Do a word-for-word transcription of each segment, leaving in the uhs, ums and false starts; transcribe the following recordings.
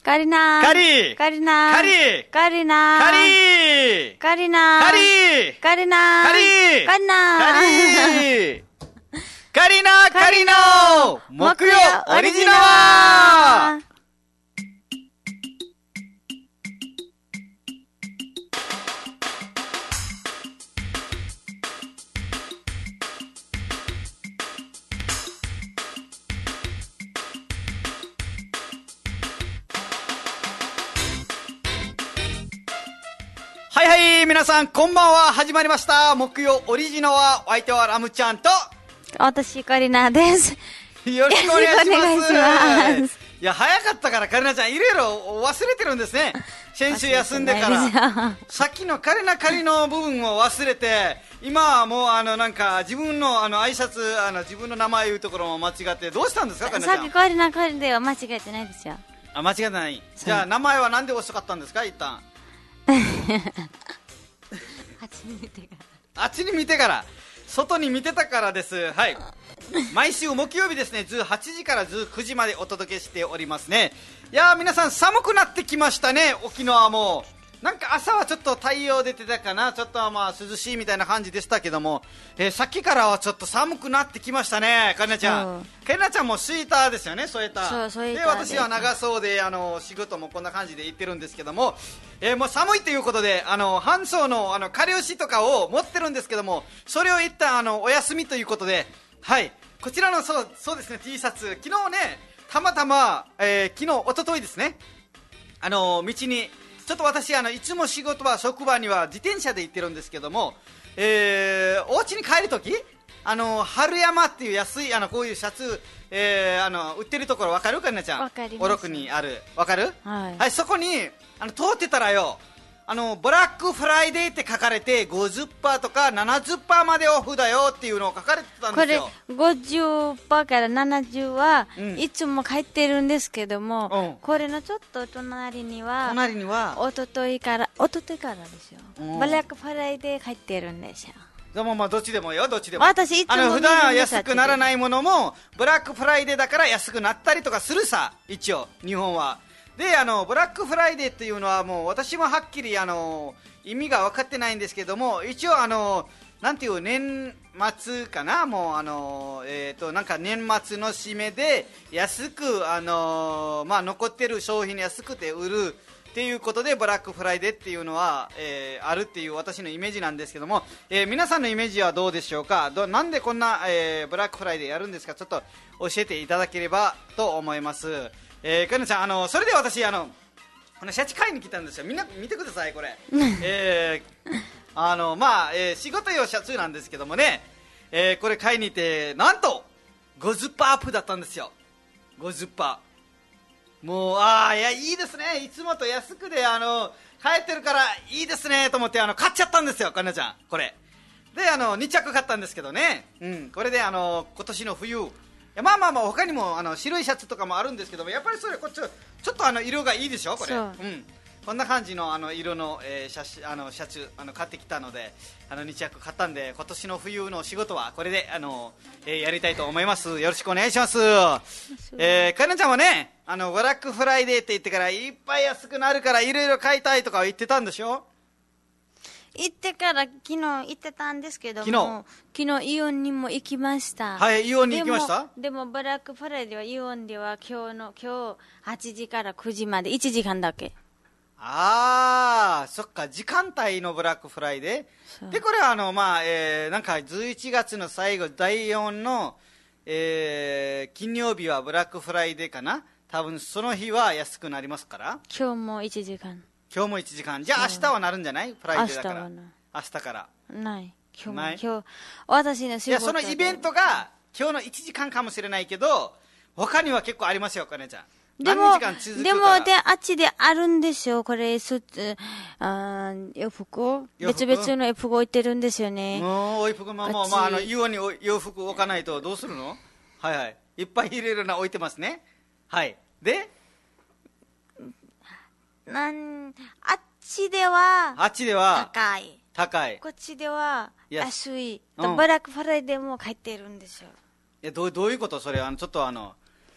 カリナカリカリナカリカリナカリカリナカリカリナカリカリナカリカリナカリの木曜オリジナルはいはい、皆さんこんばんは。始まりました木曜オリジナルは、お相手はラムちゃんと私カリナです。 よろしくお願いします。 よろしくお願いします。 いや、早かったからカリナちゃんいろいろ忘れてるんですね。先週休んでからさっきのカリナカリの部分を忘れて、今はもうあのなんか自分のあの挨拶、あの自分の名前言うところも間違って、どうしたんですかカリナちゃん。 さっきカリナカリでは間違えてないですよ。 あ、間違えてない。じゃあ名前はなんで遅かったんですか一旦。 あっちに見てからあっちに見てから外に見てたからです。はい、毎週木曜日ですね、じゅうはちじからじゅうくじまでお届けしておりますね。いやー、皆さん寒くなってきましたね。沖縄もなんか朝はちょっと太陽出てたかな、ちょっとまあ涼しいみたいな感じでしたけども、えー、さっきからはちょっと寒くなってきましたね。カリナちゃん、カリナちゃんもスイーターですよね。ソエター。 そう、ソエターで、私は長袖であの仕事もこんな感じで行ってるんですけども、えー、もう寒いということで、あの半袖のあのかりゅうしとかを持ってるんですけども、それを一旦あのお休みということで、はい、こちらのそうそうですね T シャツ、昨日ねたまたま、えー、昨日一昨日ですね、あの道にちょっと私あのいつも仕事は職場には自転車で行ってるんですけども、えー、お家に帰るとき、あの春山っていう安いあのこういうシャツ、えー、あの売ってるところ分かるかなちゃん。 分かります。 おろくにある、分かる、 はい、 はい、そこにあの通ってたらよ、あのブラックフライデーって書かれて ごじゅっパーセント とか ななじゅっパーセント までオフだよっていうのを書かれてたんですよ。 これ ごじゅっパーセント からななじゅうは、うん、いつも書いてるんですけども、うん、これのちょっと隣には隣にはおとといからおとといからですよ、うん、ブラックフライデー書いてるんですよ。 でもまあどっちでもよ、どっちでも。 私いつもあの普段は安くならないものもブラックフライデーだから安くなったりとかするさ、一応日本は。で、あのブラックフライデーっていうのはもう私もはっきりあの意味が分かってないんですけども、一応あのなんていう年末かな、もうあのえっとなんか年末の締めで安くあのまあ残ってる商品安くて売るっていうことでブラックフライデーっていうのは、えー、あるっていう私のイメージなんですけども、えー、皆さんのイメージはどうでしょうか。どなんでこんな、えー、ブラックフライデーやるんですか、ちょっと教えていただければと思います。えー、かなちゃん、あのそれで私あのこのシャチ買いに来たんですよ。みんな見てくださいこれえー、あのまあ、えー、仕事用シャツなんですけどもね、えー、これ買いに行ってなんと ごじゅっパーセント アップだったんですよ。 ごじゅっパーセント。もうああ、いやいいですね、いつもと安くであの帰ってるからいいですねと思ってあの買っちゃったんですよ、かなちゃん。これであのに着買ったんですけどね、うん、これであの今年の冬、いやまあまあまあ他にもあの白いシャツとかもあるんですけども、やっぱりそれこっちちょっとあの色がいいでしょこれ。う、うん、こんな感じのあの色の、えー、シャシあのシャツあの買ってきたので、あのに着買ったんで、今年の冬の仕事はこれであの、えー、やりたいと思います。よろしくお願いします。えー、かなちゃんはね、あのブラックフライデーって言ってからいっぱい安くなるからいろいろ買いたいとか言ってたんでしょ。 行ってから昨日行ってたんですけども、昨日昨日イオンにも行きました。 はい、イオンに行きました。 でも、でもブラックフライデーはイオンでは今日の今日はちじからくじまでいちじかんだけ。 ああ、そっか、時間帯のブラックフライデーで、これはあのまあ、えー、なんかじゅういちがつの最後だいよんの、えー、金曜日はブラックフライデーかな、多分その日は安くなりますから。 今日もいちじかん。 今日もいちじかん。じゃあ明日はなるんじゃない？フライデーだから。 明日はない。 明日からない今日もない。今日私の仕事で、いやそのイベントが今日のいちじかんかもしれないけど、他には結構ありますよ、かねちゃん。 でもでもであっちであるんですよ、これスーツ、あ洋服別々の洋服置いてるんですよね。 もう洋服ももうまああのイオンに洋服置かないとどうするの。はいはい、いっぱい入れるな置いてますね。はい、でなんあっちではあっちでは高い高い、 こっちでは安い、 うん、 ブラックフライデーも書いてるんですよ。 え ど, どういうことそれ。あのちょっとあの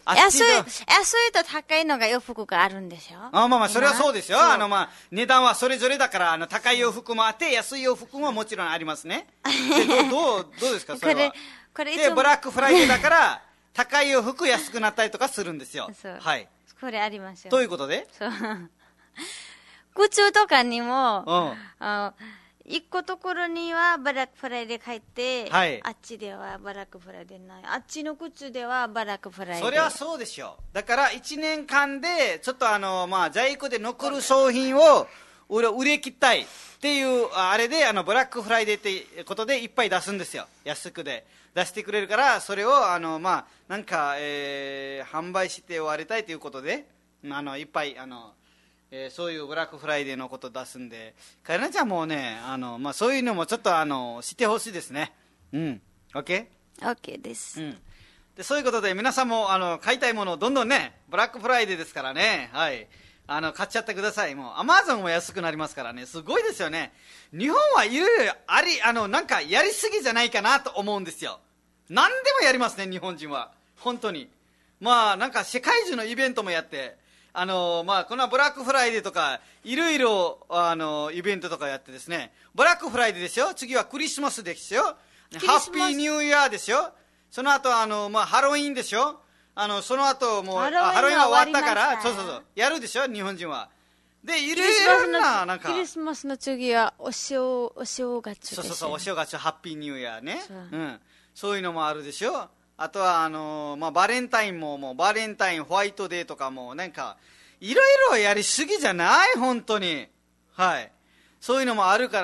あっち安い、 の安いと高いのが洋服があるんでしょ。 あまあまあ、それはそうですよ。 今あの、まあ、値段はそれぞれだから、あの、高い洋服もあって、安い洋服ももちろんありますね。で、どう、どう、どうですか、それは。 これ、これいつで、 もブラックフライデーだから、高い洋服安くなったりとかするんですよ。 そうはい。 これありますよ。 ということでそう。靴とかにも、 うんあ一個ところにはブラックフライデー書いて、 はいあっちではブラックフライデーない。あっちの靴ではブラックフライデー。 それはそうでしょう。だからいちねんかんでちょっとあの、まあ、在庫で残る商品を売れ売れ切ったいっていうあれであのブラックフライデーってことでいっぱい出すんですよ。安くで出してくれるから、それをあの、まあ、なんか、えー販売して終わりたいということであのいっぱいあのえー、そういうブラックフライデーのことを出すんで、かやなちゃんもね、あの、まあ、そういうのもちょっとあの知ってほしいですね。うん、OK？ OK です。 うん。で、そういうことで皆さんもあの買いたいものをどんどんね、ブラックフライデーですからね、はい、あの買っちゃってください。もうアマゾンも安くなりますからね、すごいですよね。日本はいろいろあり、あのなんかやりすぎじゃないかなと思うんですよ。何でもやりますね、日本人は本当に。まあなんか世界中のイベントもやって。あのまあ、このブラックフライデーとかいろいろあのイベントとかやってですね、ブラックフライデーですよ、次はクリスマスですよ、ハッピーニューイヤーですよ、その後あのまあハロウィンでしょ、あのその後もうハロウィンはハロウィンは終わったか終わりましたら、そうそうそうやるでしょ日本人は。でいろクリスマスいろななんの、 かクリスマスの次はお正、お正月ですよ。 そうそうそう、お正月ハッピーニューイヤーね、 そううん、そういうのもあるでしょ。あとはあの、まあ、バレンタインももうバレンタインホワイトデーとかもなんかいろいろやりすぎじゃない本当に。はい。そういうのもあるから、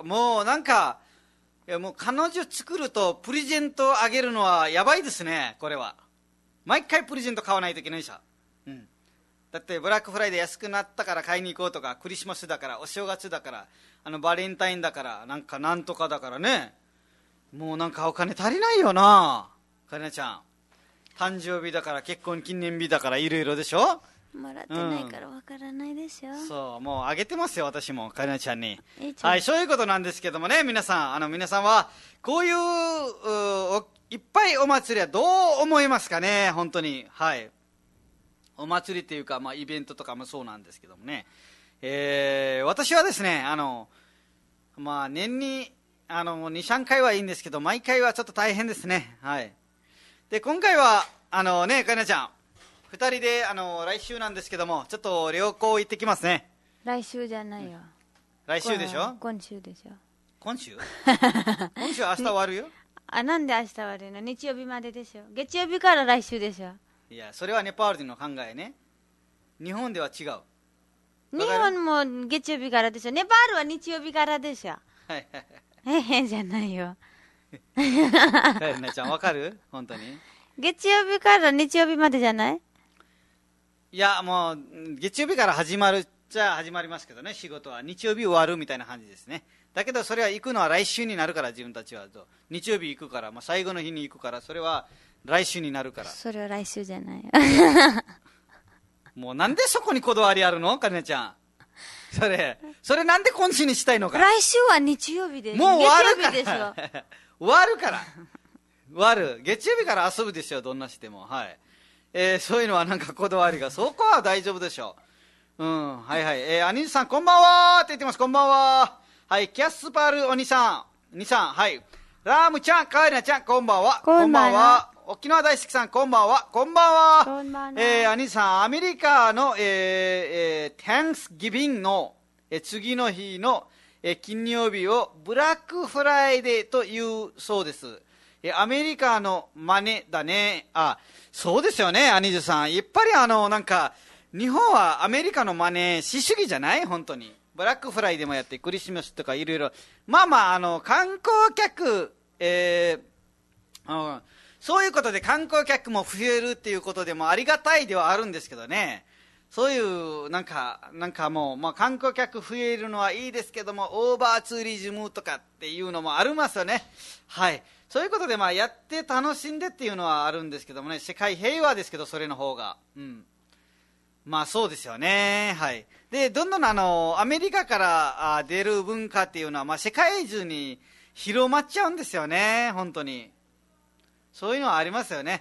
もうなんか、いやもう彼女作るとプレゼントあげるのはやばいですね、これは。毎回プレゼント買わないといけないさ。うん。だってブラックフライデー安くなったから買いに行こうとか、クリスマスだから、お正月だから、あのバレンタインだから、なんかなんとかだからね。もうなんかお金足りないよな、かりなちゃん。誕生日だから、結婚記念日だからいろいろでしょ。 もらってないからわからないでしょ、 うん、そうもうあげてますよ私もかりなちゃんに。 いいじゃん。 はい、そういうことなんですけどもね、皆さんあの皆さんはこういう、ういっぱいお祭りはどう思いますかね本当に。はい、お祭りっていうか、まあ、イベントとかもそうなんですけどもね、えー、私はですねあの、まあ、年にあのに、さんかいはいいんですけど毎回はちょっと大変ですね。はい、で今回はあのねかりなちゃんふたりであの来週なんですけどもちょっと旅行行ってきますね。 来週じゃないよ、 来週でしょ。 今週でしょ。 今週今週明日終わるよ。 あ、なんで明日終わるの。日曜日まででしょ。月曜日から来週でしょ。 いやそれはネパール人の考えね。日本では違う。 日本も月曜日からでしょ。ネパールは日曜日からでしょ。 はいはいはいえへんじゃないよ。 かやなちゃんわかる本当に。 月曜日から日曜日までじゃない。 いやもう月曜日から始まるじゃあ始まりますけどね、仕事は日曜日終わるみたいな感じですね。だけどそれは行くのは来週になるから、自分たちは日曜日行くから、まあ、最後の日に行くから、それは来週になるから。 それは来週じゃないよ。 もうなんでそこにこだわりあるのかりなちゃん。それそれなんで今週にしたいのか。 来週は日曜日でもう終わるから月曜日でしょ。 終わるから終わる。月曜日から遊ぶでしょ、どんなしても。はい、えー、そういうのはなんかこだわりが、そこは大丈夫でしょう。うん、はいはい。えー、アニーさんこんばんはって言ってます。こんばんは。はい、キャスパルお兄さん、兄さん、はい。ラームちゃん、カエナちゃん、こんばんは。 こんばんは。 沖縄大好きさん、こんばんは。こんばんは。 こんばんは。 えー、アニーさん、アメリカの、えー、えー、Thanksgiving の、えー、次の日の、えー、金曜日をブラックフライデーというそうです。えー、アメリカの真似だね。あ、そうですよね、アニーズさん。やっぱりあの、なんか、日本はアメリカの真似しすぎじゃない本当に。ブラックフライデーもやって、クリスマスとかいろいろ。まあまあ、あの、観光客、えー、うん、そういうことで観光客も増えるっていうことでもありがたいではあるんですけどね。そういう、なんか、なんかもう、まあ観光客増えるのはいいですけども、オーバーツーリズムとかっていうのもありますよね。はい。そういうことで、まあやって楽しんでっていうのはあるんですけどもね、世界平和ですけど、それの方が。うん。まあそうですよね。はい。で、どんどんあの、アメリカからあ出る文化っていうのは、まあ世界中に広まっちゃうんですよね、本当に。そういうのはありますよね。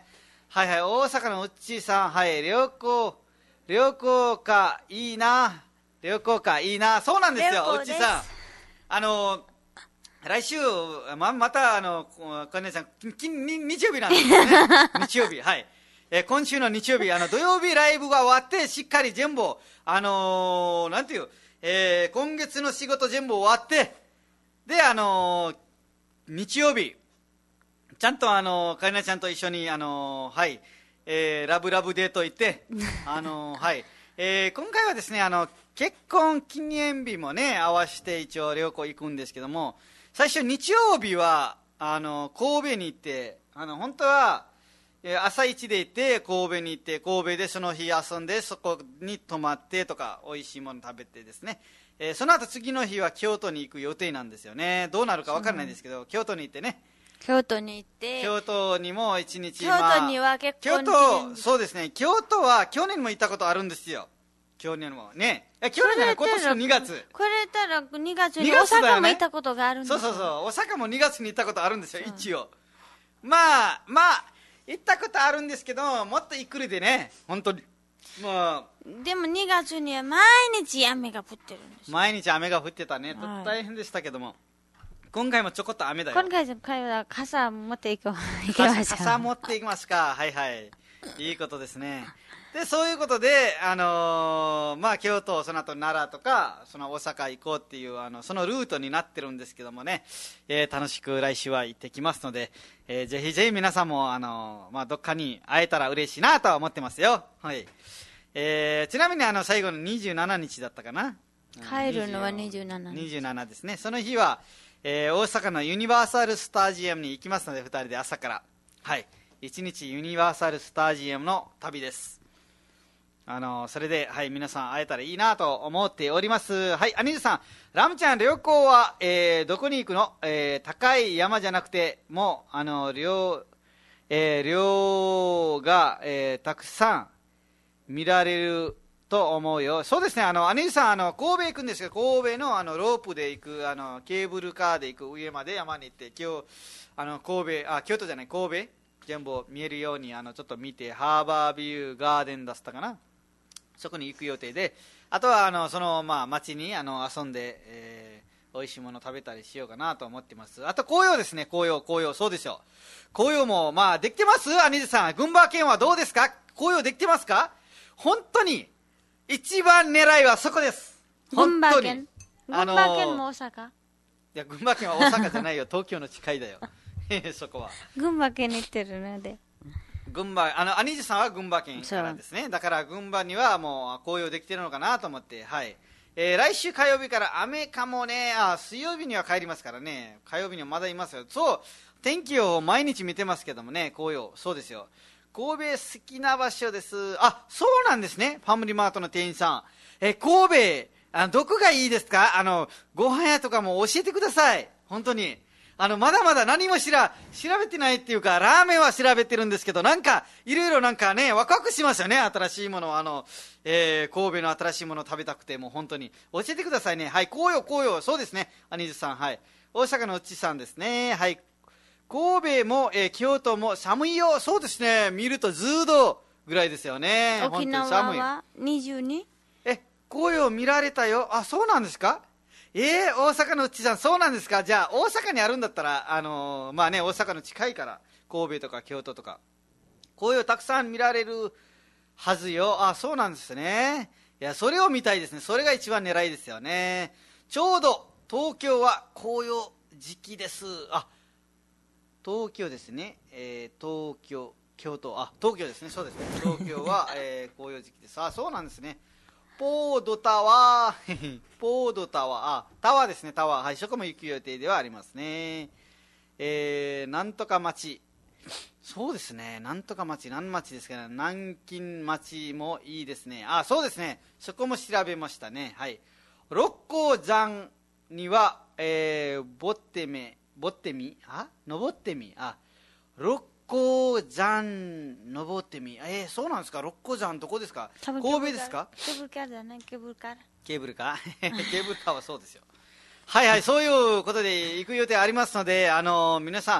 はいはい、大阪のうっちーさん、はい、旅行、旅行か、いいな。旅行か、いいな。そうなんですよ、うっちーさん。あの、来週、ま、また、あの、かねさん、きに日曜日なんですよね。日曜日、はい。えー、今週の日曜日、あの、土曜日ライブが終わって、しっかり全部、あのー、なんていう、えー、今月の仕事全部終わって、で、あのー、日曜日、ちゃんとあのー、かりなちゃんと一緒に、あのー、はい、えー、ラブラブデート行って、あのー、はい、えー、今回はですね、あの、結婚記念日もね、合わせて一応旅行行くんですけども、最初日曜日は、あの、神戸に行って、あの、本当は、朝一で行って神戸に行って神戸でその日遊んでそこに泊まってとか美味しいもの食べてですね、えー、その後次の日は京都に行く予定なんですよね。どうなるか分からないですけど、京都に行ってね、 京都に行って京都にも一日、 京都には結婚記念日、 京都、そうですね、京都は去年も行ったことあるんですよ。去年もね、え去年じゃない、今年のにがつ、 これたらにがつに大阪も行ったことがあるんですよ。 そうそうそう、大阪もにがつに行ったことあるんですよ、一応。まあまあ行ったことあるんですけど、もっとゆっくりでね、本当に。まあ、 でもにがつには毎日雨が降ってるんです。 毎日雨が降ってたね、はい、大変でしたけども、今回もちょこっと雨だよ。 今回は傘持っていこう。行きましょう。 傘持っていきますか。はいはい。いいことですね。で、そういうことで、あのー、まあ、京都、その後奈良とか、その大阪行こうっていう、あの、そのルートになってるんですけどもね、えー、楽しく来週は行ってきますので、えー、ぜひぜひ皆さんも、あのー、まあ、どっかに会えたら嬉しいなとは思ってますよ。はい。えー、ちなみに、あの、最後のにじゅうしちにちだったかな。 帰るのはにじゅうしちにち。 にじゅうしちですね。その日は、えー、大阪のユニバーサルスタジアムに行きますので、ふたりで朝から。はい。一日ユニバーサルスタジアムの旅です。あのそれで、はい、皆さん会えたらいいなと思っております。はい、アニルさん、ラムちゃん、旅行は、えー、どこに行くの？えー、高い山じゃなくて、もう、あの、量、えー、量が、えー、たくさん見られると思うよ。そうですね、あの、アニルさん、あの、神戸行くんですけど、神戸の、あの、ロープで行く、あの、ケーブルカーで行く上まで山に行って、今日、あの、神戸、あ、京都じゃない、神戸、全部見えるように、あの、ちょっと見て、ハーバービューガーデンだったかな。そこに行く予定で、あとはあのその、まあ、町にあの遊んで、えー、美味しいもの食べたりしようかなと思ってます。あと紅葉ですね、紅葉、紅葉、そうですよ。紅葉も、まあ、できてます？アニズさん、群馬県はどうですか？紅葉できてますか？本当に、一番狙いはそこです。 群馬県群馬県も大阪？いや、群馬県は大阪じゃないよ、東京の近いだよ。そこは。 群馬県に行ってるので。 群馬、あの、アニジさんは群馬県からですね。だから群馬にはもう紅葉できてるのかなと思って、はい。えー、来週火曜日から雨かもね、あ、水曜日には帰りますからね。火曜日にはまだいますよ。そう、天気を毎日見てますけどもね、紅葉、そうですよ。神戸好きな場所です。あ、そうなんですね。ファミリーマートの店員さん。えー、神戸、あの、どこがいいですか？あの、ご飯屋とかも教えてください。本当に。あの、まだまだ何もしら、調べてないっていうか、ラーメンは調べてるんですけど、なんか、いろいろなんかね、ワクワクしますよね、新しいもの、あの、えー、神戸の新しいものを食べたくて、もう本当に。教えてくださいね。はい、紅葉、紅葉、そうですね、アニズさん、はい。大阪のうちさんですね、はい。神戸も、えー、京都も寒いよ、そうですね、見るとじゅうどぐらいですよね。 沖縄はにじゅうに？ え、紅葉見られたよ。あ、そうなんですか？えー、大阪のうちさん、そうなんですか。じゃあ、大阪にあるんだったら、あのー、まあね、大阪の近いから、神戸とか京都とか、紅葉たくさん見られるはずよ。あ、そうなんですね。いや、それを見たいですね。それが一番狙いですよね。ちょうど、東京は紅葉時期です。あ、東京ですね。えー、東京、京都、あ、東京ですね。そうですね。東京は、えー、紅葉時期です。あ、そうなんですね。ポードタワー、ポードタワー、あ、タワーですね、タワー。はい、そこも行く予定ではありますね。えー、なんとか町。そうですね、なんとか町、何町ですかね、南京町もいいですね。あ、そうですね、そこも調べましたね。はい。六甲山には、えー、ぼってめ、ぼってみ、あ、登ってみ、あ、六六甲山登ってみ、えー、そうなんですか。六甲山どこですか？神戸ですか？ ケーブルカーじゃない、ケーブルカー。 ケーブルカーケーブルカーはそうですよ。はいはい、そういうことで行く予定ありますので、あのー、皆さん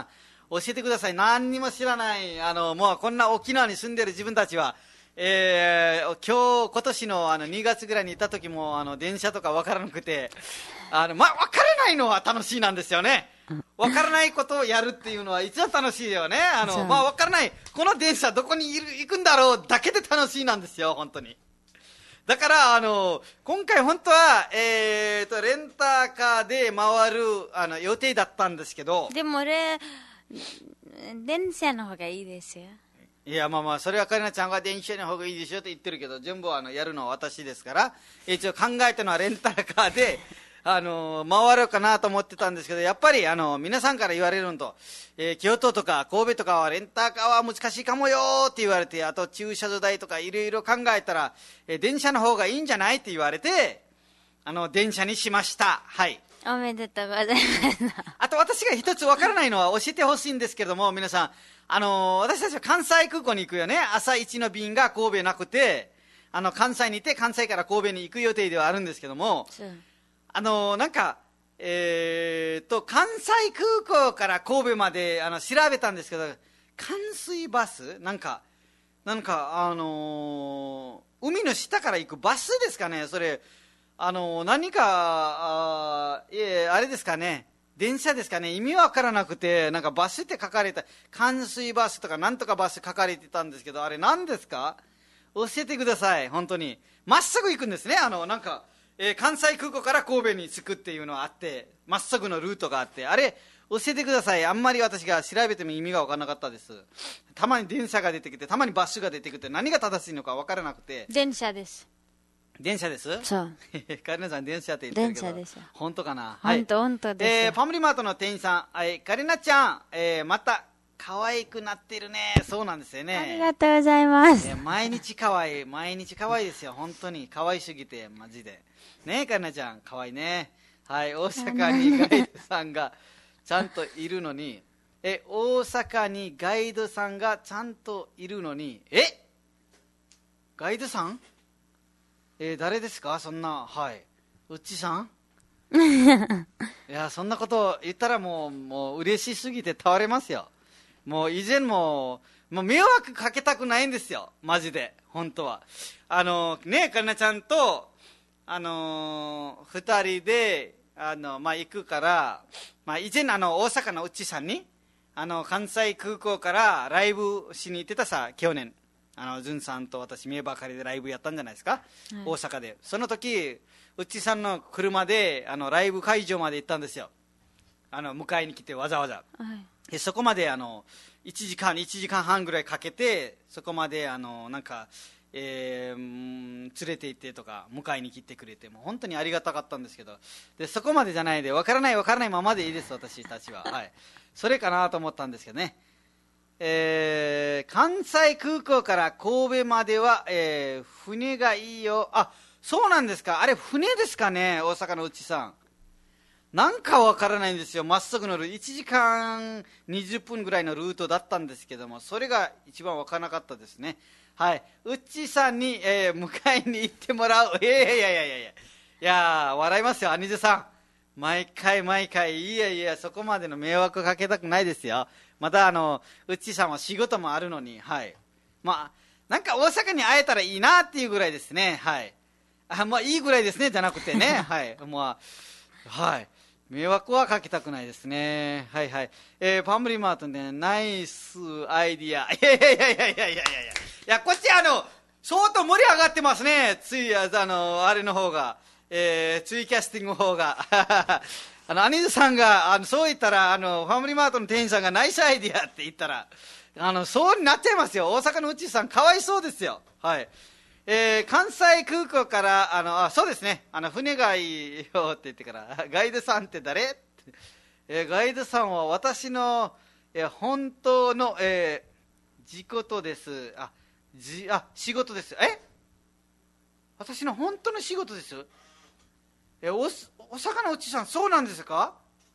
教えてください。何にも知らない、あの、もうこんな沖縄に住んでる自分たちは、えー、今日、今年のあのにがつぐらいに行った時も、あの、電車とかわからなくて、あの、ま、わからないのは楽しいなんですよね。わからないことをやるっていうのは一番楽しいよね。あの、まあ、わからない、この電車どこにいる行くんだろうだけで楽しいなんですよ、本当に。だから、あの、今回本当は、えーと、レンタカーで回る、あの、予定だったんですけど。 でも俺、電車の方がいいですよ。 いや、まあまあ、それはカリナちゃんが電車の方がいいでしょって言ってるけど、全部あの、やるのは私ですから、一応考えたのはレンタカーで、あの回ろうかなと思ってたんですけど、やっぱりあの皆さんから言われるのと、えー、京都とか神戸とかはレンタカーは難しいかもよって言われて、あと駐車場代とかいろいろ考えたら、えー、電車の方がいいんじゃないって言われて、あの電車にしました。はい、 おめでとうございます。 あと私が一つわからないのは教えてほしいんですけれども、皆さん、あのー、私たちは関西空港に行くよね。朝一の便が神戸なくて、あの関西にいて関西から神戸に行く予定ではあるんですけども、あのー、なんか、えーと、関西空港から神戸まであの調べたんですけど、関水バスなんか、なんか、あのー、海の下から行くバスですかね、それ、あのー、何か、あ, いえあれですかね、電車ですかね、意味わからなくて、なんかバスって書かれた、関水バスとかなんとかバス書かれてたんですけど、あれ何ですか？教えてください、本当に。まっすぐ行くんですね、あの、なんか、えー、関西空港から神戸に着くっていうのがあって、まっすぐのルートがあって、あれ教えてください。あんまり私が調べても意味が分からなかったです。たまに電車が出てきて、たまにバスが出てきて、何が正しいのか分からなくて。 電車です。 電車です？ そう。 カリナさん電車って言ってるけど、 電車ですよ。 本当かな？ 本当、本当です。 えー、ファミリーマートの店員さん、はい、カリナちゃん、えー、また可愛くなってるね。そうなんですよね。 ありがとうございます。 えー、毎日可愛い、毎日可愛いですよ。本当に可愛すぎて、マジで。ねえ、カリナちゃん、可愛いね。はい、大阪にガイドさんがちゃんといるのに、え、大阪にガイドさんがちゃんといるのに、えガイドさんえー、誰ですかそんな、はい。うっちさんいや、そんなことを言ったらもう、もう嬉しすぎて倒れますよ。もう以前も、もう迷惑かけたくないんですよ。マジで。本当は。あの、ねえ、かなちゃんと、あのー、二人で、あの、まあ、行くから、まあ、以前あの、大阪のうっちさんに、あの、関西空港からライブしに行ってたさ、去年。あの、ずんさんと私、名ばかりでライブやったんじゃないですか、はい、大阪で。その時、うっちさんの車で、あの、ライブ会場まで行ったんですよ。あの、迎えに来て、わざわざ。はい、でそこまで、あの、いちじかん、いちじかんはんぐらいかけて、そこまで、あの、なんか、えー、連れて行ってとか、迎えに来てくれて、もう本当にありがたかったんですけど、で、そこまでじゃないで、わからないわからないままでいいです、私たちは。はい。それかなと思ったんですけどね。えー、関西空港から神戸までは、えー、船がいいよ。あ、そうなんですか。あれ船ですかね、大阪のうちさん。なんかわからないんですよ。まっすぐのルートいちじかんにじゅっぷんぐらいのルートだったんですけども、それが一番わからなかったですね。はい、うちさんに、えー、迎えに行ってもらう。いやいやいやいやいやいや、笑いますよ、兄弟さん。毎回毎回、いやいや、そこまでの迷惑かけたくないですよ。またあのうちさんは仕事もあるのに、はい、まあなんか大阪に会えたらいいなっていうぐらいですね。はい、あ、まあいいぐらいですねじゃなくてね、はい、まあはい迷惑はかけたくないですね。はいはい、えー、ファミリーマートね、ナイスアイディア。いやいやいやいやいやいやいやいや、こっちあの相当盛り上がってますね。ついあのあれの方が、えー、ツイキャスティングの方があの、アニズさんが、あの、そう言ったら、あの、ファミリーマートの店員さんがナイスアイディアって言ったら、あの、そうになっちゃいますよ。大阪のうちさん、かわいそうですよ。はい。えー、関西空港から、あの、あ、そうですね。あの、船がいいよって言ってから、ガイドさんって誰って、えー、ガイドさんは私の、えー、本当の、えー、仕事です。あ、じ、あ、仕事です。え私の本当の仕事です。え、お、お魚のうちさん、そうなんですか？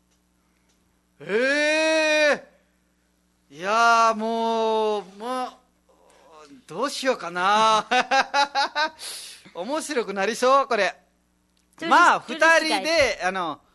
ええー、いやーもう、もう、どうしようかな面白くなりそう、これ。まあ、二人で、あの、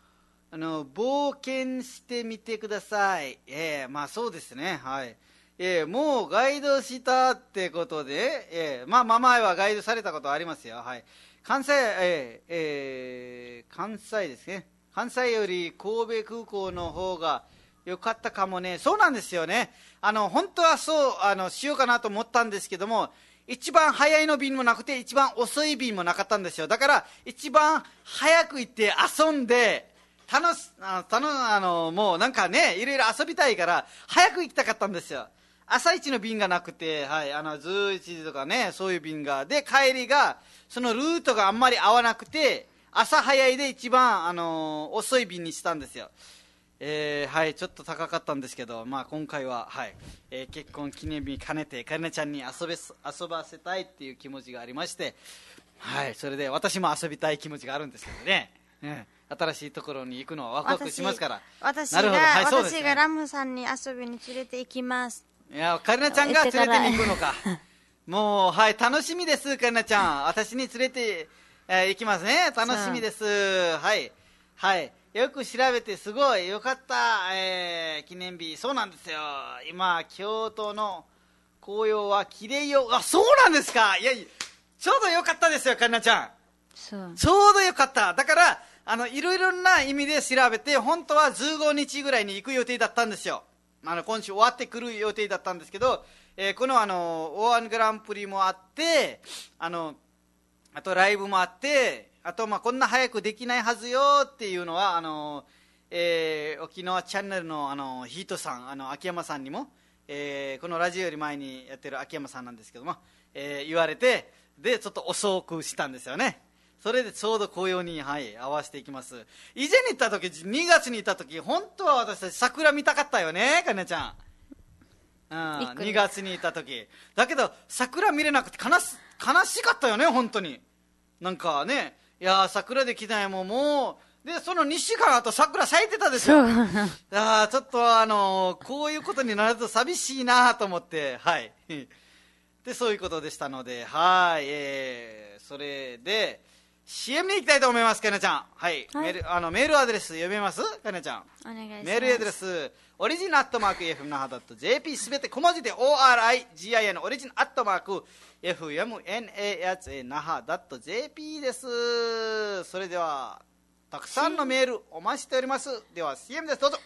あの冒険してみてください。えー、まあそうですね。はい。えー、もうガイドしたってことで、えー、まあまあ前はガイドされたことありますよ。はい。関西、えーえー、関西ですね。関西より神戸空港の方がよかったかもね。そうなんですよね。あの本当はそうあのしようかなと思ったんですけども、一番早いの便もなくて一番遅い便もなかったんですよ。だから一番早く行って遊んで楽しあのあのもうなんかね、いろいろ遊びたいから早く行きたかったんですよ。朝一の便がなくて、はい、あのじゅういちじとかね、そういう便がで、帰りがそのルートがあんまり合わなくて、朝早いで一番、あのー、遅い便にしたんですよ。えー、はい、ちょっと高かったんですけど、まあ、今回は、はいえー、結婚記念日兼ねてカリナちゃんに遊べ遊ばせたいっていう気持ちがありまして、はい、それで私も遊びたい気持ちがあるんですけどね、ね、新しいところに行くのはワクワクしますから。 私が、はい、私がラムさんに遊びに連れて行きます。 いや、カリナちゃんが連れてに行くのかもう、はい、楽しみです。カリナちゃん私に連れて、えー、行きますね。楽しみです。はいはいよく調べてすごいよかった、えー、記念日。そうなんですよ。今京都の紅葉は綺麗よ。あ、そうなんですか。いやちょうどよかったですよ、カリナちゃん。 そうちょうどよかった。だからあのいろいろな意味で調べて、本当はじゅうごにちぐらいに行く予定だったんですよ。あの今週終わってくる予定だったんですけど、えー、このあの オーワン グランプリもあって、あのあとライブもあって、あとまあこんな早くできないはずよっていうのはあの、えー、沖縄チャンネルのあのヒートさん、あの秋山さんにも、えー、このラジオより前にやってる秋山さんなんですけども、えー、言われて、でちょっと遅くしたんですよね。それでちょうど紅葉に、はい、合わせていきます。以前に行った時、にがつに行った時、本当は私たち桜見たかったよね、かねちゃん。うん、にがつに行った時。だけど桜見れなくて悲し、悲しかったよね、本当に。なんかね、いや桜できないもん、もうでそのにしゅうかんあと桜咲いてたですよ。あちょっとあのー、こういうことになると寂しいなと思って、はいでそういうことでしたので、はい、えー、それでシーエム に行きたいと思います。かねちゃん、はい、はい、メール、あのメールアドレス読めます？かねちゃん、 お願いします。 メールアドレスオリジンアットマーク エフエムナハドットジェーピー すべて小文字で オーアールアイジーアイエヌ オリジンアットマーク エフエムエヌエーエイチエー ナハドットジェーピー です。それではたくさんのメールお待ちしております。では シーエム です、どうぞ。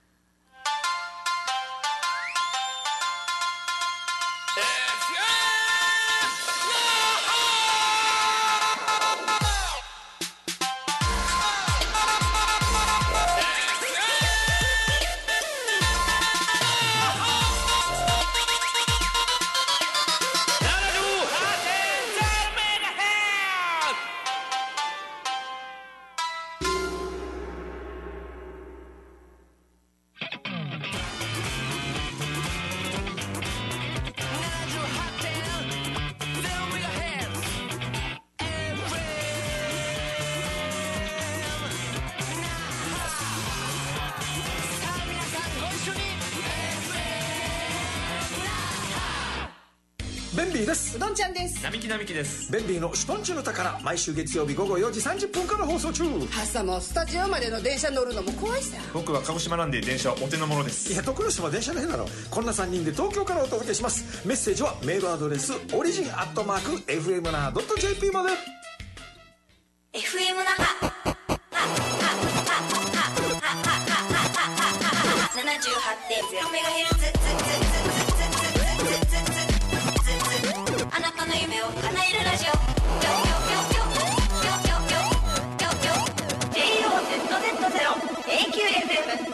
ベンビーです。 うどんちゃんです。 並木並木です。 ベンビーのシュポンチュの宝、毎週月曜日午後よじさんじゅっぷんから放送中。 朝もスタジオまでの電車乗るのも怖いさ。 僕は鹿児島なんで電車はお手の物です。 いや、徳之島電車の変なの。こんなさんにんで東京からお届けします。メッセージはメールアドレスオリジンアットマーク エフエムナハドットジェーピー まで。 エフエム 那覇 ななじゅうはちてんゼロメガヘルツ、あなたの夢を叶えるラジオ、ジェイオーゼットゼットゼロ エーキューエフエム。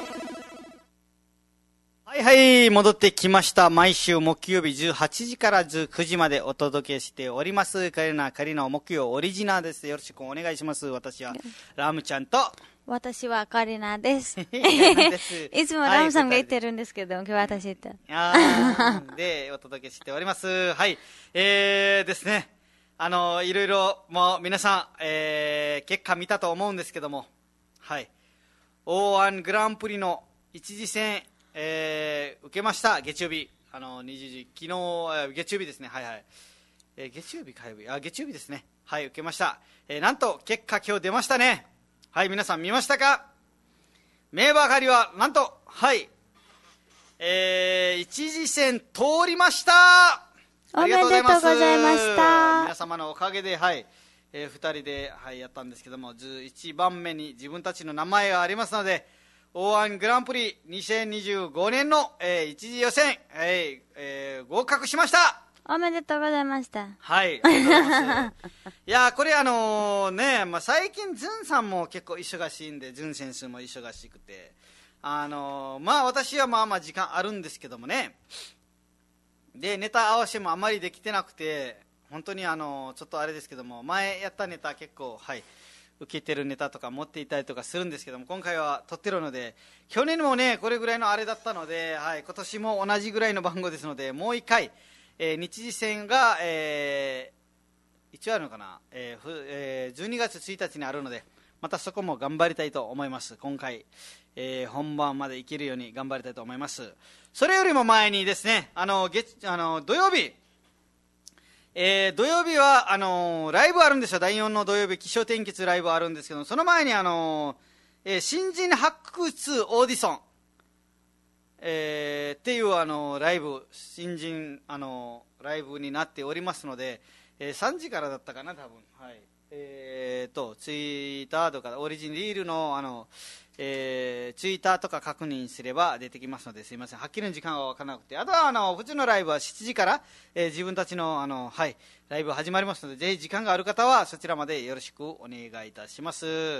はいはい、戻ってきました。毎週木曜日じゅうはちじからじゅうくじまでお届けしておりますカリナカリナ木曜オリジナルです。よろしくお願いします。私はラムちゃんと私はカリナですいつもラムさんが言ってるんですけど、はい、今日は私言ったあでお届けしております。はい、えー、ですね、あのいろいろもう皆さん、えー、結果見たと思うんですけども、はい、オーワン グランプリの一次戦、えー、受けました。月曜日、あのにじゅうじ、昨日月曜日ですね、はいはい、えー、月曜日火曜日、あ月曜日ですね、はい、受けました。えー、なんと結果今日出ましたね。はい、皆さん見ましたか？ 名ばかりはなんとはいえー、一次戦通りました。ありがとうございます。 おめでとうございました。 皆様のおかげではいえー、ふたりで、はい、やったんですけどもじゅういちばんめに自分たちの名前がありますので オーワン グランプリにせんにじゅうごねんの、えー、一次予選、えーえー、合格しました。 おめでとうございました。 はい、ありがとうございます。いやこれあのー、ね、まあ、最近ズンさんも結構忙しいんでズン選手も忙しくてあのー、まあ私はまあまあ時間あるんですけどもねでネタ合わせもあまりできてなくて本当にあのちょっとあれですけども前やったネタ結構はい受けてるネタとか持っていたりとかするんですけども今回は撮ってるので去年もねこれぐらいのあれだったので、はい、今年も同じぐらいの番号ですのでもう一回、えー、日時戦が、えー、いつあるのかな、えーえー、じゅうにがつついたちにあるのでまたそこも頑張りたいと思います今回、えー、本番まで行けるように頑張りたいと思います。それよりも前にですねあの月あの土曜日えー、土曜日はあのー、ライブあるんですよ。だいよんの土曜日気象転結ライブあるんですけどその前にあのーえー、新人発掘オーディション、えー、っていうあのー、ライブ新人あのー、ライブになっておりますので、えー、さんじからだったかな多分はいえーとツイッターとかオリジンリールのあのえー、ツイッターとか確認すれば出てきますのですいませんはっきりの時間が分からなくてあとはあの普通のライブはしちじから、えー、自分たちのあの、はい、ライブ始まりますのでぜひ時間がある方はそちらまでよろしくお願いいたします。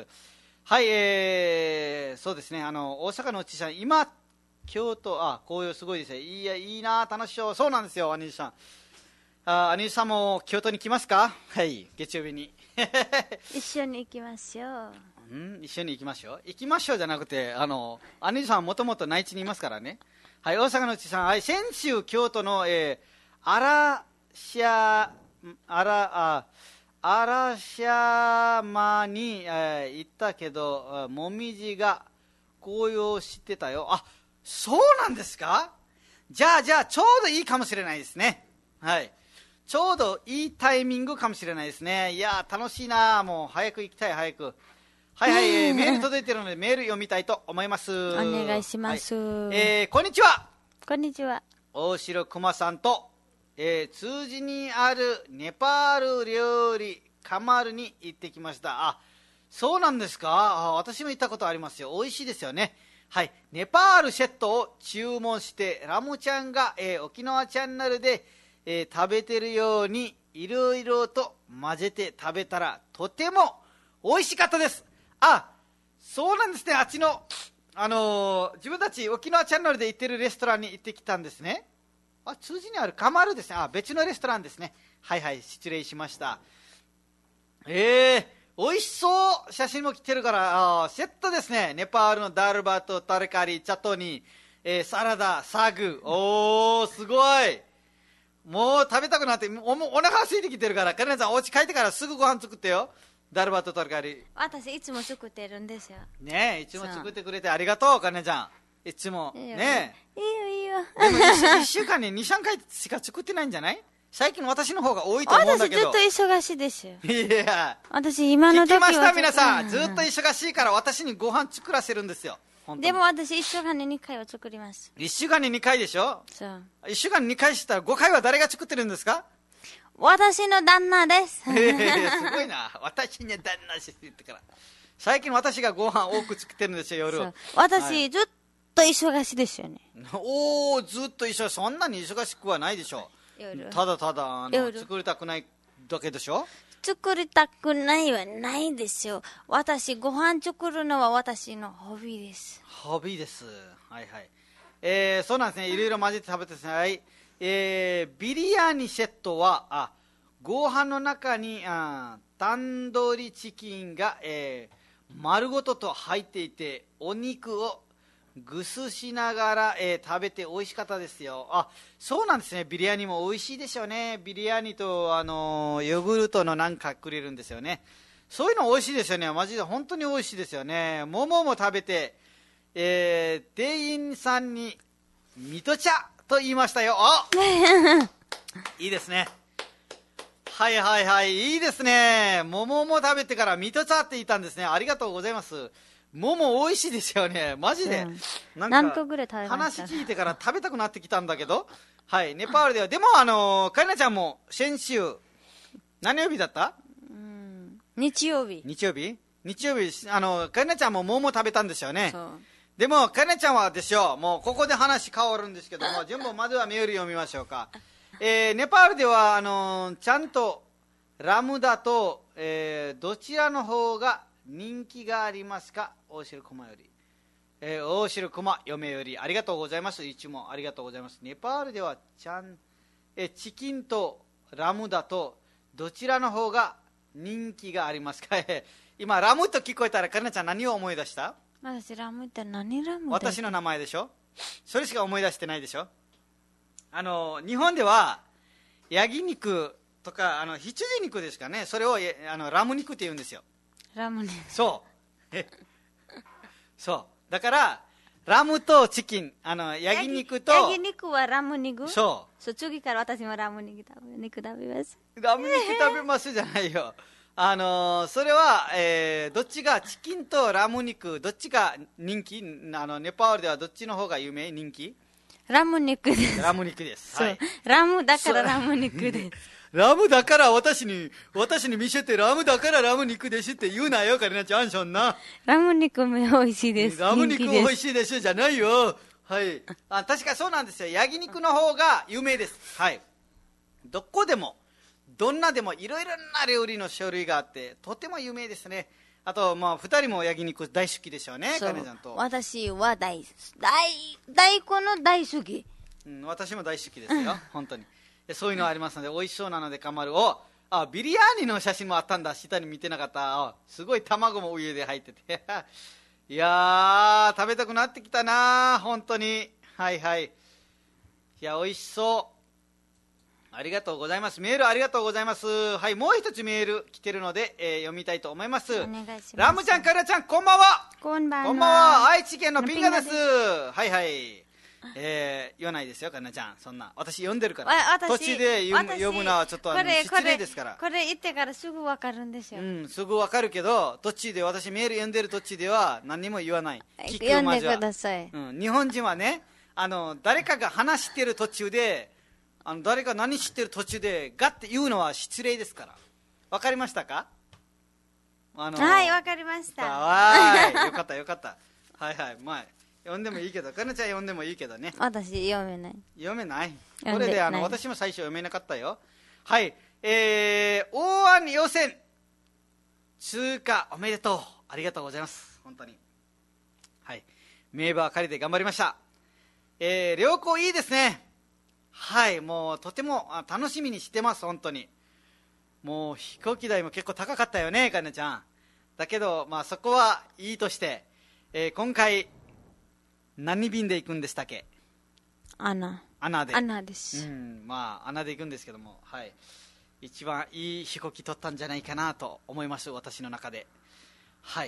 はい、えー、そうですねあの大阪のおちさん今京都あ紅葉すごいですねいやいいな楽しそう。そうなんですよ兄さんあ兄さんも京都に来ますか。はい月曜日に一緒に行きましょう。 うん、一緒に行きましょう行きましょうじゃなくてあの兄さんはもともと内地にいますからね。はい大阪のうちさん、はい、先週京都の、えー、嵐山あ嵐山に、えー、行ったけどもみじが紅葉してたよ。あそうなんですか。じゃあじゃあちょうどいいかもしれないですね。はいちょうどいいタイミングかもしれないですね。いや楽しいなもう早く行きたい早くはいはい、えー、メール届いているのでメール読みたいと思います。お願いします、 はいえー、こんにちは。 こんにちは。 大城熊さんと、えー、通じにあるネパール料理カマルに行ってきました。あそうなんですか。あ私も行ったことありますよ。美味しいですよね。はいネパールセットを注文してラムちゃんが、えー、沖縄チャンネルで、えー、食べてるようにいろいろと混ぜて食べたらとても美味しかったです。あそうなんですね。あっちの、あのー、自分たち沖縄チャンネルで行ってるレストランに行ってきたんですね。あ通じにあるカマルですね。あ別のレストランですね。はいはい失礼しました。えー、美味しそう写真も来てるからあセットですね。ネパールのダルバとタルカリチャトニー、えー、サラダサグおーすごいもう食べたくなっておお腹が空いてきてるからカレンさんお家帰ってからすぐご飯作ってよ。ダルバとタルカリ私いつも作ってるんですよねえいつも作ってくれてありがとうカレンちゃんいつもいいよねいいよいいよえでもいっしゅうかんに にさんかいしか作ってないんじゃない。最近私の方が多いと思うんだけど。 私ずっと忙しいですよ。 いや私今の時は聞きました皆さんずっと忙しいから私にご飯作らせるんですよ。 でも私いっしゅうかんににかいは作ります。 いっしゅうかんににかいでしょ。 そういっしゅうかんににかいしたらごかいは誰が作ってるんですか。 私の旦那です。 えー、すごいな私に旦那して言ってから最近私がご飯多く作ってるんですよ夜。 私、 はい、 ずっと忙しいですよね。 おおずっと一緒そんなに忙しくはないでしょ。夜ただただあの作りたくないだけでしょ。 作りたくないはないですよ。私ご飯作るのは私のホビーです。 ホビーですはいはい、えー、そうなんですねいろいろ混ぜて食べてですね。はいえー、ビリヤニセットはあご飯の中にあタンドリチキンが、えー、丸ごとと入っていてお肉をぐすしながら、えー、食べて美味しかったですよ。あそうなんですねビリヤニも美味しいでしょうね。ビリヤニと、あのー、ヨーグルトのなんかくれるんですよね。そういうの美味しいですよね。マジで本当に美味しいですよね。桃も食べて、えー、店員さんに水戸茶と言いましたよ。あいいですねはいはいはいいいですね。桃も食べてから水戸茶って言ったんですね。ありがとうございます。 桃美味しいですよね、マジで。 うんなん何個ぐらい食べました話聞いてから食べたくなってきたんだけど、はい、ネパールでは、でも、あのー、かいなちゃんも先週、何曜日だった？ 日曜日。 日曜日日曜日、あの、かいなちゃんも桃食べたんですよね。 そう。 でも、かいなちゃんはですよ、もうここで話変わるんですけども、順番まずはメール読みましょうか。えー、ネパールでは、あのー、ちゃんと、ラムダと、えー、どちらの方が人気がありますか？大城駒より。えー、大城駒嫁より。ありがとうございます。いつもありがとうございます。ネパールでは、ちゃん、えー、チキンとラムダと、どちらの方が人気がありますか？今、ラムと聞こえたら、かなちゃん何を思い出した？ 私、ラムって何ラムだ？ 私の名前でしょ？それしか思い出してないでしょ？あの、日本では、ヤギ肉とか、あの、羊肉ですかね。それを、あの、ラム肉って言うんですよ。 ラムね。 そう。えそう。だから、ラムとチキン、あの、ヤギ肉と、 ヤギ肉はラム肉？ そう。 そう、次から私もラム肉食べ、肉食べます。 ラム肉食べますじゃないよ。あのー、それは、えー、どっちが、チキンとラム肉、どっちが人気？あの、ネパールではどっちの方が有名？人気？ ラム肉です。 ラム肉です。 そう。 はい、 ラムだからラム肉です。 ラムだから私に、私に見せて、ラムだからラム肉ですって言うなよ、カリナちゃん、そんな。 ラム肉も美味しいです。 ラム肉美味しいですじゃないよ。はい。あ、確かそうなんですよ。ヤギ肉の方が有名です。はい。どこでも、どんなでもいろいろな料理の種類があって、とても有名ですね。あと、まあ、二人もヤギ肉大好きでしょうね、カリナちゃんと。 私は大好き。大、大根の大好き。 うん、私も大好きですよ、本当に。そういうのありますので、美味しそうなので頑張る。お、あ、ビリヤーニの写真もあったんだ。下に見てなかった。あ、すごい卵も上で入ってて。いやー、食べたくなってきたな、本当に。はいはい。いや、美味しそう。ありがとうございます。メールありがとうございます。はい、もう一つメール来てるので、えー、読みたいと思います。 お願いします。 ラムちゃん、カラちゃん、こんばんは。 こんばんは。 こんばんは。愛知県のピンガです。はいはい。えー、言わないですよ、かなちゃん。そんな。私読んでるから。途中で読む読むのはちょっとあの失礼ですから。 これ言ってからすぐわかるんですよ。 うん、すぐわかるけど、途中で私メール読んでる途中では何にも言わない。 聞く読んでください。 うん、日本人はね、あの、誰かが話してる途中で、あの、誰か何知ってる途中で、ガッて言うのは失礼ですから。わかりましたか？あのはい、わかりました。 はい、よかったよかった。はいはい、前。読んでもいいけど、かなちゃん読んでもいいけどね。 私読めない。 読めない。これであの私も最初読めなかったよ。はい、えー、大安予選通過おめでとう。ありがとうございます。本当に。はい、名馬借りて頑張りました。えー、良好いいですね。はい、もうとても楽しみにしてます。本当に。もう飛行機代も結構高かったよね、かなちゃん。だけど、まあそこはいいとして、えー、今回何便で行くんでしたっけ？ アナ。 アナで。 アナです。 うん、まあ、アナで行くんですけども、はい。一番いい飛行機取ったんじゃないかなと思います、私の中で。はい。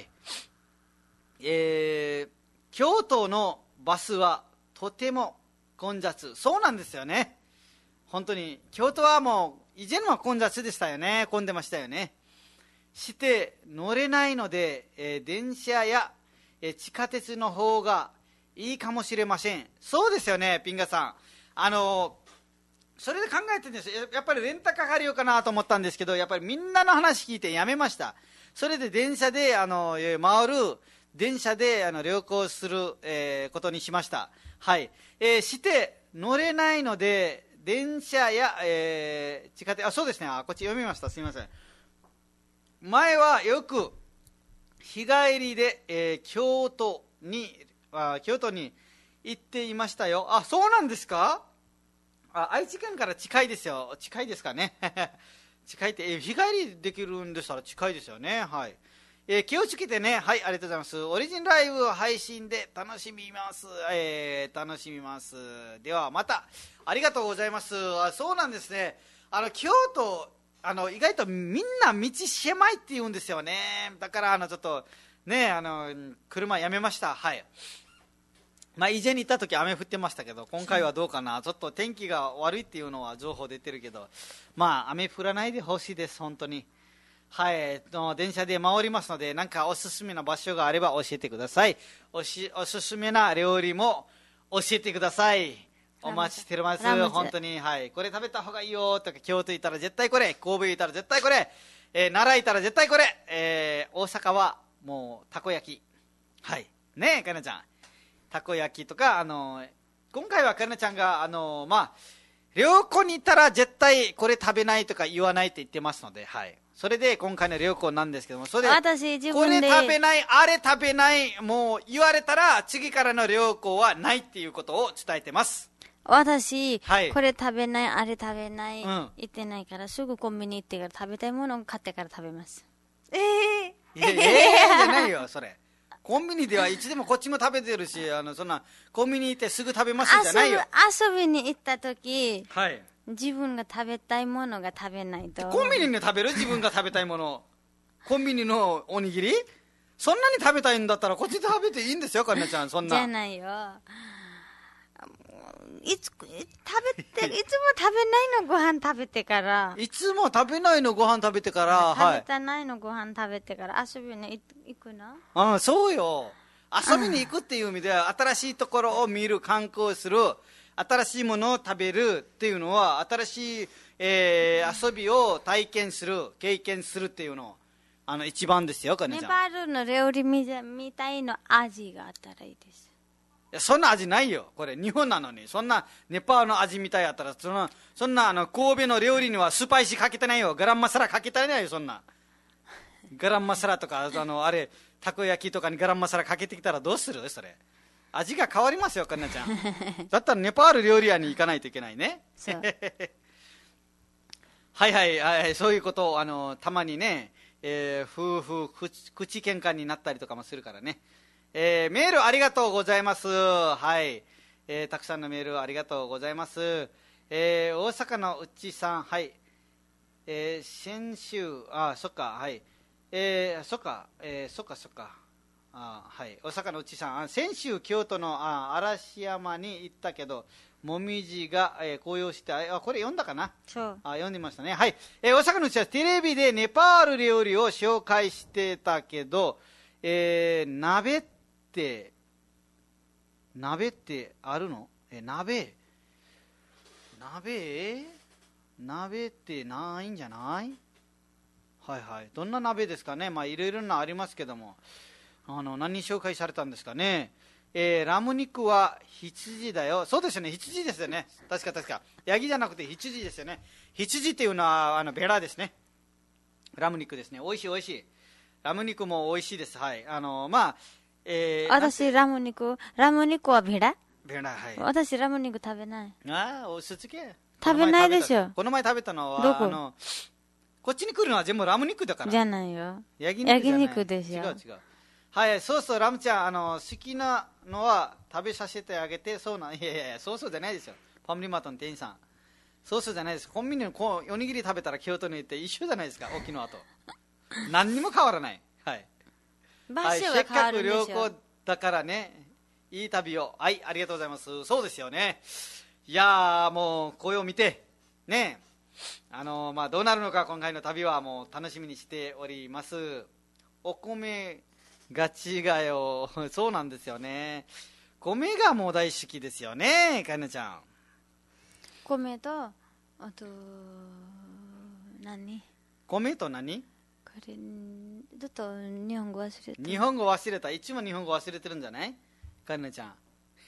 えー、京都のバスはとても混雑。そうなんですよね。本当に、京都はもう、以前は混雑でしたよね。混んでましたよね。して乗れないので、えー、電車や、えー、地下鉄の方がいいかもしれません。そうですよね、ピンガさん。あのそれで考えてるんですよ。やっぱりレンタカー借りようかなと思ったんですけど、やっぱりみんなの話聞いてやめました。それで電車であの回る電車であの旅行する、えー、ことにしました。はい、えー、して乗れないので電車や、えー、地下鉄、あ、そうですね、あ、こっち読みました、すみません。前はよく日帰りで、えー、京都にあ京都に行っていましたよ。あ、そうなんですか？あ、愛知県から近いですよ。近いですかね。近いって、えー、日帰りできるんでしたら近いですよね。はい、えー、気をつけてね。はい、ありがとうございます。オリジンライブ配信で楽しみます、えー、楽しみます。ではまたありがとうございます。あ、そうなんですね。あの京都、あの意外とみんな道狭いって言うんですよね。だからあのちょっとね、あの車やめました。はい、まあ、以前に行った時雨降ってましたけど、今回はどうかな。ちょっと天気が悪いっていうのは情報出てるけど、まあ雨降らないでほしいです、本当に。 はい、の電車で回りますので、なんかおすすめな場所があれば教えてください。おしおすすめな料理も教えてください。お待ちしてます。本当に、はい、これ食べた方がいいよとか、京都行ったら絶対これ、神戸行ったら絶対これ、えー、奈良行ったら絶対これ、えー、大阪はもうたこ焼き、はいねえ、かなちゃん、たこ焼きとか、あのー、今回はかなちゃんがあのー、まあ良子に行ったら絶対これ食べないとか言わないって言ってますので、はい、それで今回の良子なんですけども、それで私自分でこれ食べない、あれ食べない、もう言われたら次からの良子はないっていうことを伝えてます。 私、 はい、 これ食べない、あれ食べない、 うん、 言ってないから、すぐコンビニ行ってから食べたいものを買ってから食べます。 えー、えー、えー、じゃないよ、それ。コンビニではいつでもこっちも食べてるし、あの、そんな、コンビニ行ってすぐ食べますじゃないよ。 遊びに行った時、 はい、 自分が食べたいものが食べないと。 コンビニで食べる自分が食べたいもの。コンビニのおにぎりそんなに食べたいんだったらこっちで食べていいんですよ、かなちゃん、そんな。 じゃないよ。いつ、食べて、いつも食べないのご飯食べてから。 いつも食べないのご飯食べてから、 はい。食べたないのご飯食べてから遊びに行くの？ ああ、そうよ。遊びに行くっていう意味では、新しいところを見る、観光する、新しいものを食べるっていうのは、新しい、えー、遊びを体験する、経験するっていうの、あの、一番ですよ、かねちゃん。 ネパールの料理みたいの味があったらいいです。 いや、そんな味ないよ、これ日本なのに。そんなネパールの味みたいやったら、そのそんなあの神戸の料理にはスパイシーかけてないよ、ガラムマサラかけてないよ。そんなガラムマサラとか、あのあれたこ焼きとかにガラムマサラかけてきたらどうする？それ味が変わりますよ、かなちゃん。だったらネパール料理屋に行かないといけないね。はいはい、はい、そういうことをあのたまにね、えー、夫婦口口喧嘩になったりとかもするからね。えー、メールありがとうございます。はい、えー、たくさんのメールありがとうございます。えー、大阪のうちさん、はい、えー、先週、あ、そっか、はい、えー、そっか、えー、そっかそっか、あ、はい、大阪のうちさん、先週京都のあ嵐山に行ったけどもみじが、えー、紅葉して、あ、これ読んだかな。 そうあ、読んでましたね。はい、えー、大阪のうちはテレビでネパール料理を紹介してたけど、えー、鍋って鍋ってあるの？え、鍋鍋鍋ってないんじゃない？はいはい。どんな鍋ですかね。まあいろいろなありますけども、あの何紹介されたんですかね。えー、ラム肉は羊だよ。そうですよね、羊ですよね。確か確かヤギじゃなくて羊ですよね。羊っていうのはあのベラですね。ラム肉ですね。美味しい美味しい。ラム肉も美味しいです。はい。あのまあ、えー、 私ラム肉ラム肉はベラベラ、はい。 私ラム肉食べない。 ああ、おすつけ。 食べないでしょ。 この前食べたのはどこ？ あのこっちに来るのは全部ラム肉だから。 じゃないよ。 ヤギ肉じゃない。 ヤギ肉でしょ。 違う違う。はい、そうそう、ラムちゃん、あの好きなのは食べさせてあげて。そうなん、いやいやいや、そうそうじゃないですよ。ファミリーマートの店員さん、そうそうじゃないです。コンビニのこうおにぎり食べたら京都に行って一緒じゃないですか、沖縄と。何にも変わらない。はい。 場所が変わるんでしょ。 はい、せっかく良好だからね、いい旅を。はい、ありがとうございます。そうですよね。いやー、もう声を見てね、あのー、まあどうなるのか、今回の旅はもう楽しみにしております。お米が違よ。そうなんですよね。米がもう大好きですよね、かなちゃん。 米とあと何？ 米と何？ これちょっと日本語忘れた。 日本語忘れた。いつも日本語忘れてるんじゃない、かなちゃん。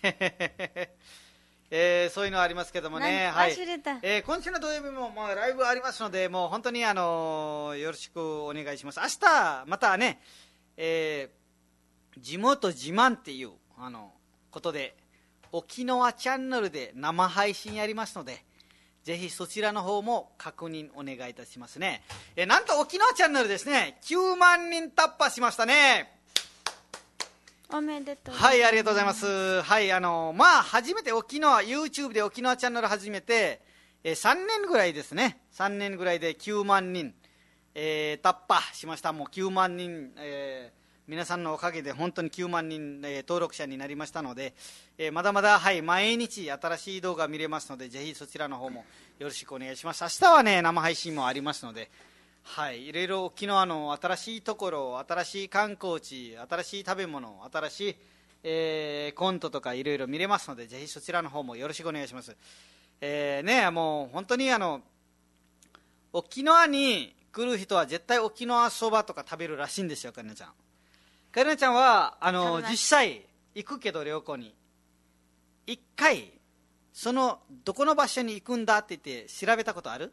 えー、そういうのありますけどもね、はい、 忘れた。 えー、今週の土曜日も、まあ、ライブありますので、もう本当に、あのー、よろしくお願いします。明日またね、えー、地元自慢っていうあのことで沖縄チャンネルで生配信やりますので、ぜひそちらの方も確認お願いいたしますね。えー、なんと沖縄チャンネルですね、きゅうまんにん突破しましたね。 おめでとう。 はい、ありがとうございます。はい、あのまあ初めて沖縄 YouTube で沖縄チャンネル始めて、えー、さんねんぐらいですね。さんねんぐらいできゅうまんにん、えー、突破しました。もうきゅうまんにん、えー、皆さんのおかげで本当にきゅうまんにん、えー、登録者になりましたので、えー、まだまだ、はい、毎日新しい動画見れますので、ぜひそちらの方もよろしくお願いします。明日はね生配信もありますので、 はい、いろいろ沖縄の新しいところ、新しい観光地、新しい食べ物、新しい、えー、コントとかいろいろ見れますので、ぜひそちらの方もよろしくお願いします。えー、ね、もう本当にあの沖縄に来る人は絶対沖縄そばとか食べるらしいんですよ。かりなちゃんかりなちゃんはあの実際行くけど旅行に一回そのどこの場所に行くんだって言って調べたことある？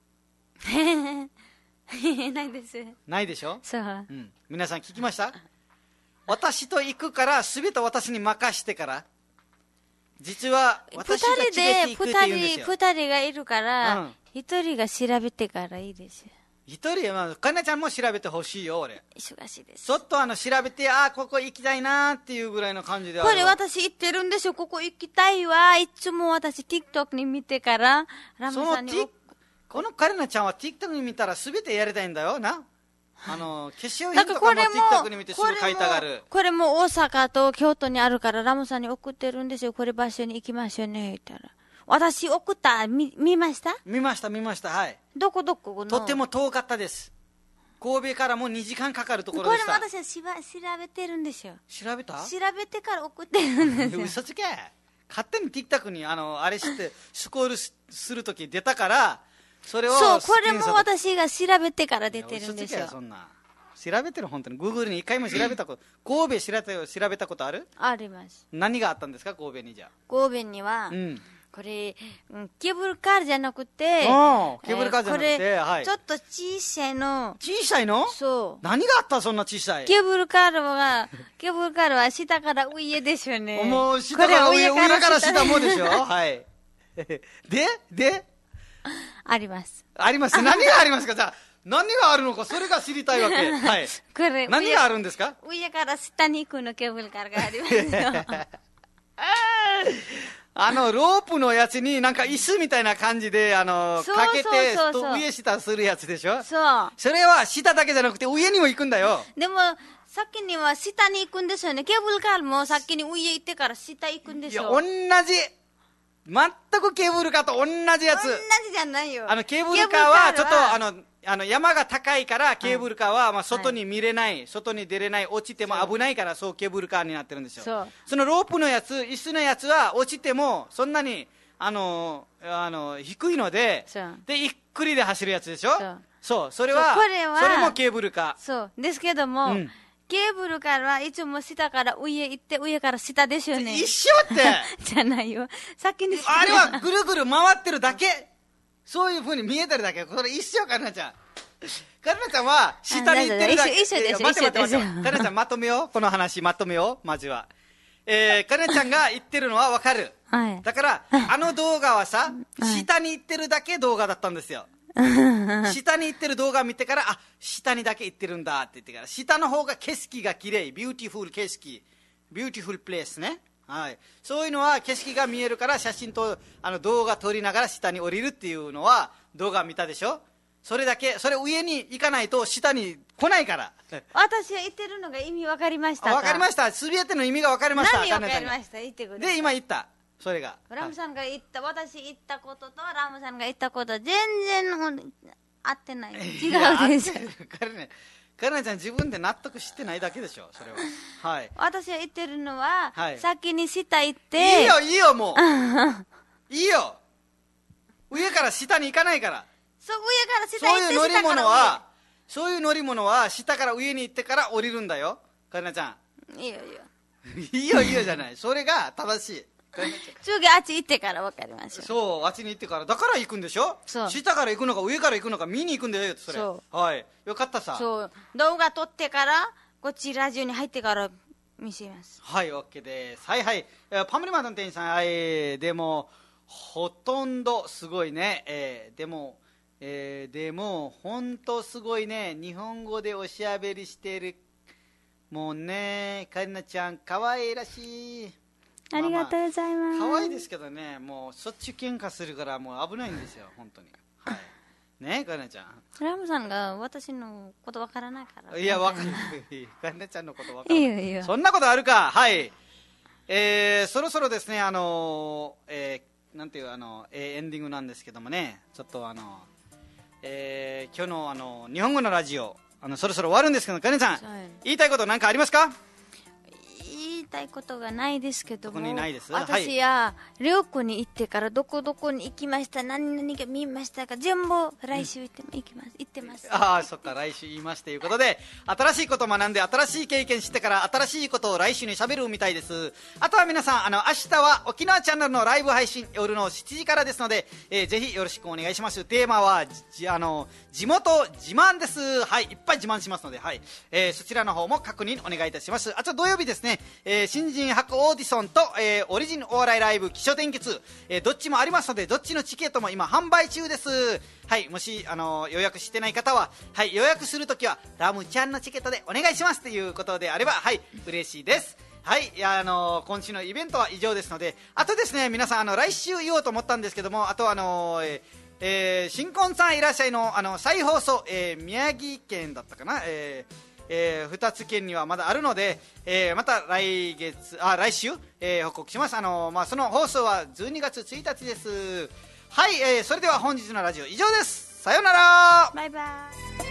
ないです。 ないでしょ。 そう、 うん、皆さん聞きました？私と行くから全て私に任してから、実は私が連れて行くって言うんですよ。 ふたりがいるから一、 うん、 人が調べてからいいですよ。 一人、まあ、かなちゃんも調べてほしいよ。俺忙しいです。 ちょっとあの調べて、ああここ行きたいなっていうぐらいの感じで。 これ私行ってるんですよ。ここ行きたいわ。いつも私 TikTok に見てからラムさんに。 このカレナちゃんは TikTok に見たら全てやりたいんだよな。あの化粧品とかも TikTok に見てすぐ買いたがる。 これもこれも大阪と京都にあるからラムさんに送ってるんですよ。これ場所に行きましょうね言ったら、私送った。 見, 見ました見ました見ました。はい。 どこどこの。 とっても遠かったです。神戸からもにじかんかかるところでした。 これも私はしば調べてるんですよ。 調べた？ 調べてから送ってるんですよ。 嘘つけ。勝手に TikTok にあのあれしてスコールするとき出たから、それをそう、これも私が調べてから出てるんですよ。 そんな調べてる。本当に Google に一回も調べたこと神戸調べた調べたことある？ あります。 何があったんですか神戸に？じゃあ神戸には、 うん、 これ、うん、ケーブルカーじゃなくて、 ケーブルカーじゃなくて、えーはい、 ちょっと小さいの。 小さいの？ そう。 何があった？そんな小さいケーブルカーはケーブルカーは下から上ですよね。 もう下から上、上から下もでしょ。はいでであります。 あります。何がありますか？じゃあ何があるのか、それが知りたいわけ。はい。 これ何があるんですか？ 上から下に行くのケーブルカーがありますよ。 あのロープのやつになんか椅子みたいな感じであのそうそうそうかけてと上下するやつでしょ。 そう。 それは下だけじゃなくて上にも行くんだよ。 でも先には下に行くんですよね。ケーブルカーも先に上行ってから下行くんですよ。 いや同じ。全くケーブルカーと同じやつ。 同じじゃないよ。 あのケーブルカーはちょっとあのあの山が高いからケーブルカーはまあ外に見れない、はい、外に出れない、落ちても危ないからそうケーブルカーになってるんですよ。 そ, そのロープのやつ、椅子のやつは落ちてもそんなにあのあの低いので、でゆっくりで走るやつでしょ。 そう, そうそれは そ, れはそれもケーブルカー。 そうですけども、うん、ケーブルカーはいつも下から上行って上から下ですよね。 一緒ってじゃないよ。先にあれはぐるぐる回ってるだけ。そういう風に見えてるだけ。これ一緒。かなちゃんかなちゃんは下に行ってるだけ。 一緒です。 待って待って待ってかなちゃんまとめよう。この話まとめよう。まずはえー、かなちゃんが言ってるのはわかる、はい、だからあの動画はさ、はい、下に行ってるだけ動画だったんですよ。下に行ってる動画見てから、あ、下にだけ行ってるんだって言ってから、下の方が景色が綺麗、ビューティフル景色、ビューティフルプレイスね。はい、そういうのは景色が見えるから写真とあの動画撮りながら下に降りるっていうのは動画見たでしょ。それだけ。それ上に行かないと下に来ないから。 私は言ってるのが意味分かりましたか？ 分かりました。全ての意味が分かりました。 何分かりました？言ってください。 で今言ったそれがラムさんが言った、はい、私言ったこととラムさんが言ったこと全然合ってない。違うです。 かなちゃん自分で納得してないだけでしょそれは。はい、 私が言ってるのは、はい、先に下行って。 いいよいいよもういいよ。上から下に行かないから。 そう、上から下行ってそういう乗り物はそういう乗り物は下から上に行ってから降りるんだよ。かなちゃんいいよいいよいいよいいよじゃない。それが正しい。 次あっち行ってから分かりましょう。 そう、あっちに行ってから。だから行くんでしょ。そう下から行くのか上から行くのか見に行くんだよそれ。そう、はい、よかったさ。 そう動画撮ってからこっちラジオに入ってから見せます。 はい OK です。はいはい、パムリマンの店員さん、はい、でもほとんどすごいね、えー、でもえー、でも本当すごいね。日本語でおしゃべりしてる。もうね、かりなちゃん可愛いらしい。 ありがとうございます。 可愛いですけどね、もうしょっちゅう喧嘩するからもう危ないんですよ本当に。はいね、かりなちゃん。 ラムさんが私のことわからないから。 いやわかる。かりなちゃんのことわかる。 いいよいいよ。 そんなことあるか。はい。えー、そろそろですね、あのー、えー、なんていうあの、えー、エンディングなんですけどもね、ちょっとあのえー、今日のあの日本語のラジオあのそろそろ終わるんですけど、カネさん、 はい、 言いたいこと何かありますか？ 言いたいことがないですけども、 特にないです。 私や旅行に行ってからどこどこに行きました、何々が見ましたか、全部来週行って、うん、行きます行ってます。 ああ、そっか、来週言いますということで、新しいことを学んで新しい経験してから新しいことを来週に喋るみたいです。あとは皆さん、あの明日は沖縄チャンネルのライブ配信夜のしちじからですので、えー、ぜひよろしくお願いします。テーマはじあの地元自慢です。はい、いっぱい自慢しますので、はい、えー、そちらの方も確認お願いいたします。あと土曜日ですね、えー、新人白オーディションと、えー、オリジンお笑いライブ起承転結、えー、どっちもありますので、どっちのチケットも今販売中です。はい、もしあの予約してない方は、はい、予約するときはラムちゃんのチケットでお願いしますということであれば、はい、嬉しいです。はい、いやあの今週のイベントは以上ですので、あとですね、皆さんあの来週言おうと思ったんですけども、あとあのーえー、新婚さんいらっしゃいのあの再放送、えー、宮城県だったかな、えーえー、ふたつ県にはまだあるので、えー、また来月あ来週、えー、報告します。あのーまあ、その放送はじゅうにがつついたちです。はい、えー、それでは本日のラジオ以上です。さようなら。 バイバイ。